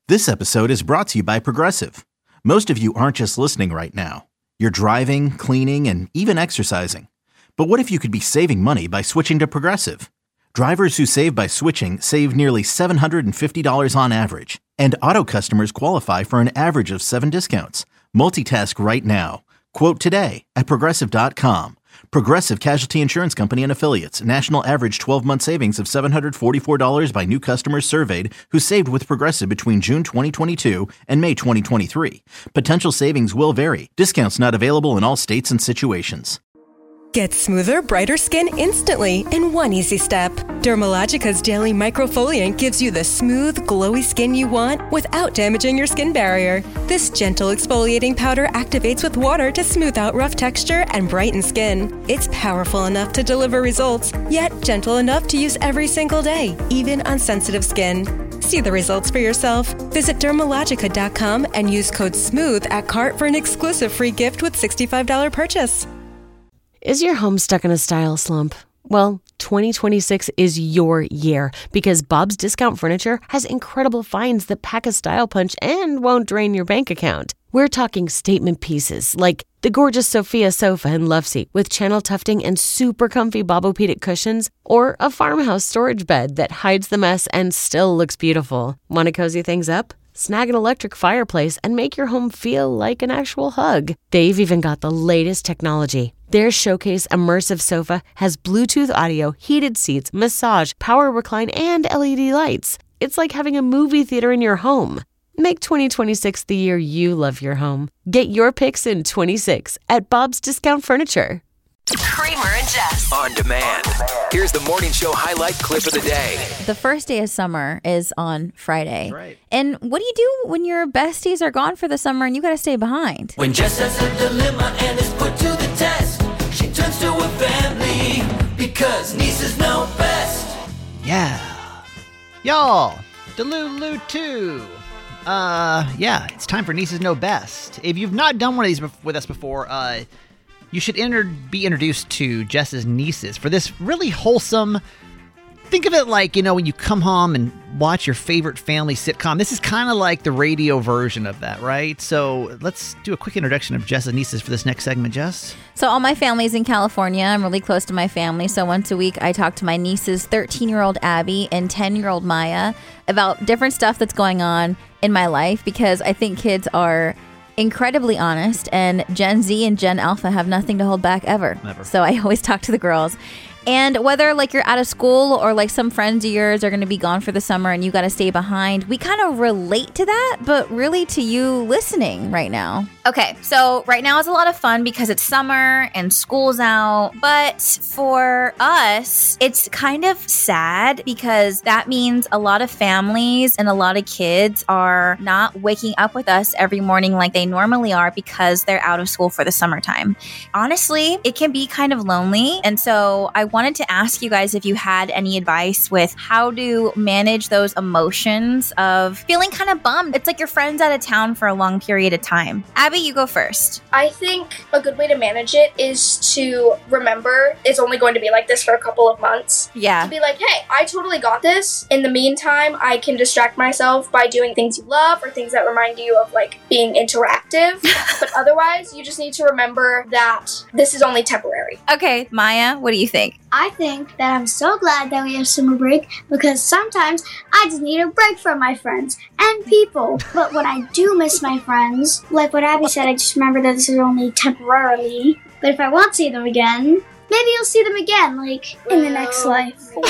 This episode is brought to you by Progressive. Most of you aren't just listening right now. You're driving, cleaning, and even exercising. But what if you could be saving money by switching to Progressive? Drivers who save by switching save nearly $750 on average. And auto customers qualify for an average of 7 discounts. Multitask right now. Quote today at Progressive.com. Progressive Casualty Insurance Company and Affiliates. National average 12-month savings of $744 by new customers surveyed who saved with Progressive between June 2022 and May 2023. Potential savings will vary. Discounts not available in all states and situations. Get smoother, brighter skin instantly in one easy step. Dermalogica's Daily Microfoliant gives you the smooth, glowy skin you want without damaging your skin barrier. This gentle exfoliating powder activates with water to smooth out rough texture and brighten skin. It's powerful enough to deliver results, yet gentle enough to use every single day, even on sensitive skin. See the results for yourself. Visit Dermalogica.com and use code SMOOTH at cart for an exclusive free gift with $65 purchase. Is your home stuck in a style slump? Well, 2026 is your year because Bob's Discount Furniture has incredible finds that pack a style punch and won't drain your bank account. We're talking statement pieces like the gorgeous Sophia sofa and loveseat with channel tufting and super comfy Bobopedic cushions, or a farmhouse storage bed that hides the mess and still looks beautiful. Want to cozy things up? Snag an electric fireplace and make your home feel like an actual hug. They've even got the latest technology. Their Showcase Immersive Sofa has Bluetooth audio, heated seats, massage, power recline, and LED lights. It's like having a movie theater in your home. Make 2026 the year you love your home. Get your picks in 26 at Bob's Discount Furniture. Kramer and Jess. On demand. Here's the morning show highlight clip of the day. The first day of summer is on Friday. Right. And what do you do when your besties are gone for the summer and you got to stay behind? When Jess has a dilemma and is put to the test, she turns to her family because nieces know best. Yeah. Y'all, Delulu 2. Yeah, it's time for Nieces Know Best. If you've not done one of these with us before, you should be introduced to Jess's nieces for this really wholesome. Think of it like, when you come home and watch your favorite family sitcom. This is kind of like the radio version of that, right? So let's do a quick introduction of Jess's nieces for this next segment, Jess. So all my family's in California. I'm really close to my family. So once a week, I talk to my nieces, 13-year-old Abby and 10-year-old Maya, about different stuff that's going on in my life because I think kids are incredibly honest, and Gen Z and Gen Alpha have nothing to hold back ever. Never. So I always talk to the girls. And whether you're out of school or some friends of yours are going to be gone for the summer and you got to stay behind, we kind of relate to that, but really to you listening right now. Okay, so right now is a lot of fun because it's summer and school's out, but for us, it's kind of sad because that means a lot of families and a lot of kids are not waking up with us every morning like they normally are because they're out of school for the summertime. Honestly, it can be kind of lonely, and so I wanted to ask you guys if you had any advice with how to manage those emotions of feeling kind of bummed. It's like your friend's out of town for a long period of time. Abby, you go first. I think a good way to manage it is to remember it's only going to be like this for a couple of months. Yeah. To be like, hey, I totally got this. In the meantime, I can distract myself by doing things you love or things that remind you of being interactive. But otherwise, you just need to remember that this is only temporary. Okay, Maya, what do you think? I think that I'm so glad that we have summer break because sometimes I just need a break from my friends and people. But when I do miss my friends, like what Abby said, I just remember that this is only temporarily. But if I want to see them again, maybe you'll see them again, in the next life. What?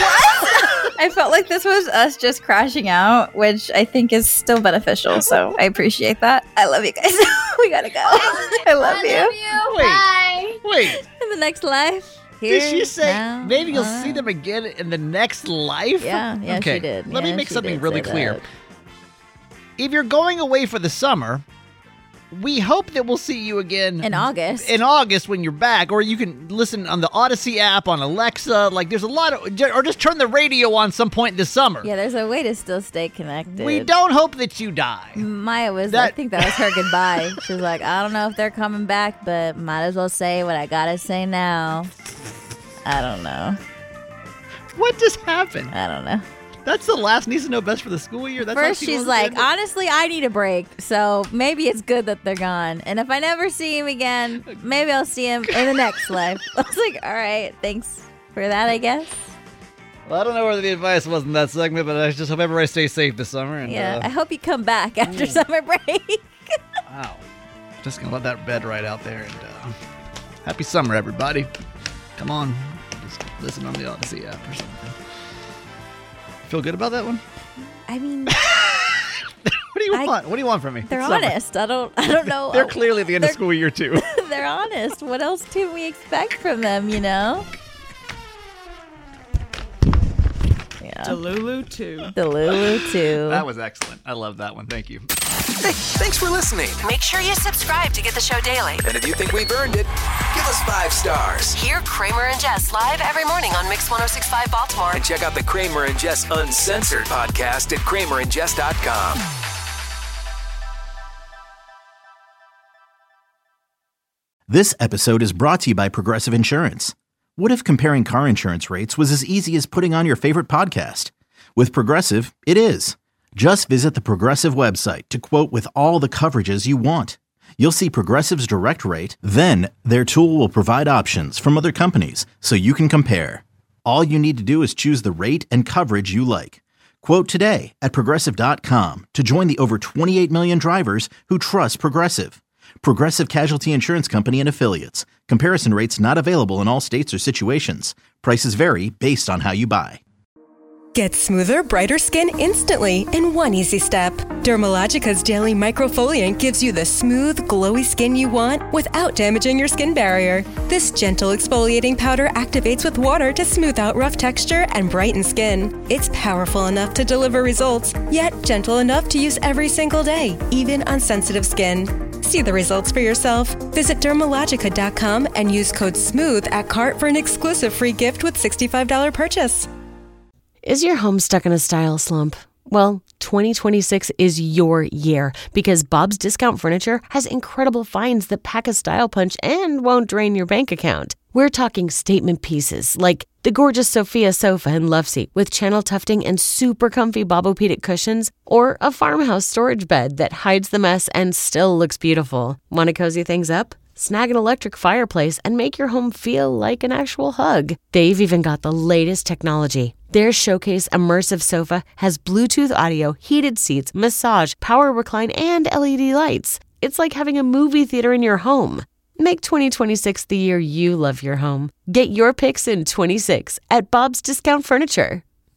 I felt like this was us just crashing out, which I think is still beneficial, so I appreciate that. I love you guys. We gotta go. I love you. Bye. Wait. In the next life. Did she say maybe you'll see them again in the next life? Yeah, okay. She did. Let me make something really clear. That. If you're going away for the summer, we hope that we'll see you again in August. In August when you're back, or you can listen on the Odyssey app on Alexa. There's a lot of, or just turn the radio on some point this summer. Yeah, there's a way to still stay connected. We don't hope that you die. Maya I think that was her goodbye. She was like, I don't know if they're coming back, but might as well say what I gotta say now. I don't know. What just happened? I don't know. That's the last Nieces Know Best for the school year? That's First, she's like, honestly, I need a break. So maybe it's good that they're gone. And if I never see him again, maybe I'll see him in the next life. I was like, all right, thanks for that, I guess. Well, I don't know whether the advice was in that segment, but I just hope everybody stays safe this summer. And, yeah, I hope you come back after summer break. Wow. Just going to let that bed right out there. And happy summer, everybody. Come on. Just listen on the Odyssey app or something. Feel good about that one? I mean, what do you want? What do you want from me? They're honest. I don't know. They're clearly at the end of school year too. They're honest. What else do we expect from them? You know. Yeah. Delulu 2. Delulu 2. That was excellent. I love that one. Thank you. Hey, thanks for listening. Make sure you subscribe to get the show daily. And if you think we've earned it, give us 5 stars. Hear Kramer and Jess live every morning on Mix 106.5 Baltimore. And check out the Kramer and Jess Uncensored podcast at kramerandjess.com. This episode is brought to you by Progressive Insurance. What if comparing car insurance rates was as easy as putting on your favorite podcast? With Progressive, it is. Just visit the Progressive website to quote with all the coverages you want. You'll see Progressive's direct rate, then their tool will provide options from other companies so you can compare. All you need to do is choose the rate and coverage you like. Quote today at Progressive.com to join the over 28 million drivers who trust Progressive. Progressive Casualty Insurance Company and Affiliates. Comparison rates not available in all states or situations. Prices vary based on how you buy. Get smoother, brighter skin instantly in one easy step. Dermalogica's Daily Microfoliant gives you the smooth, glowy skin you want without damaging your skin barrier. This gentle exfoliating powder activates with water to smooth out rough texture and brighten skin. It's powerful enough to deliver results, yet gentle enough to use every single day, even on sensitive skin. See the results for yourself. Visit Dermalogica.com and use code SMOOTH at cart for an exclusive free gift with $65 purchase. Is your home stuck in a style slump? Well, 2026 is your year because Bob's Discount Furniture has incredible finds that pack a style punch and won't drain your bank account. We're talking statement pieces like the gorgeous Sophia sofa and love seat with channel tufting and super comfy Bobopedic cushions, or a farmhouse storage bed that hides the mess and still looks beautiful. Want to cozy things up? Snag an electric fireplace and make your home feel like an actual hug. They've even got the latest technology. Their Showcase Immersive Sofa has Bluetooth audio, heated seats, massage, power recline, and LED lights. It's like having a movie theater in your home. Make 2026 the year you love your home. Get your picks in 26 at Bob's Discount Furniture.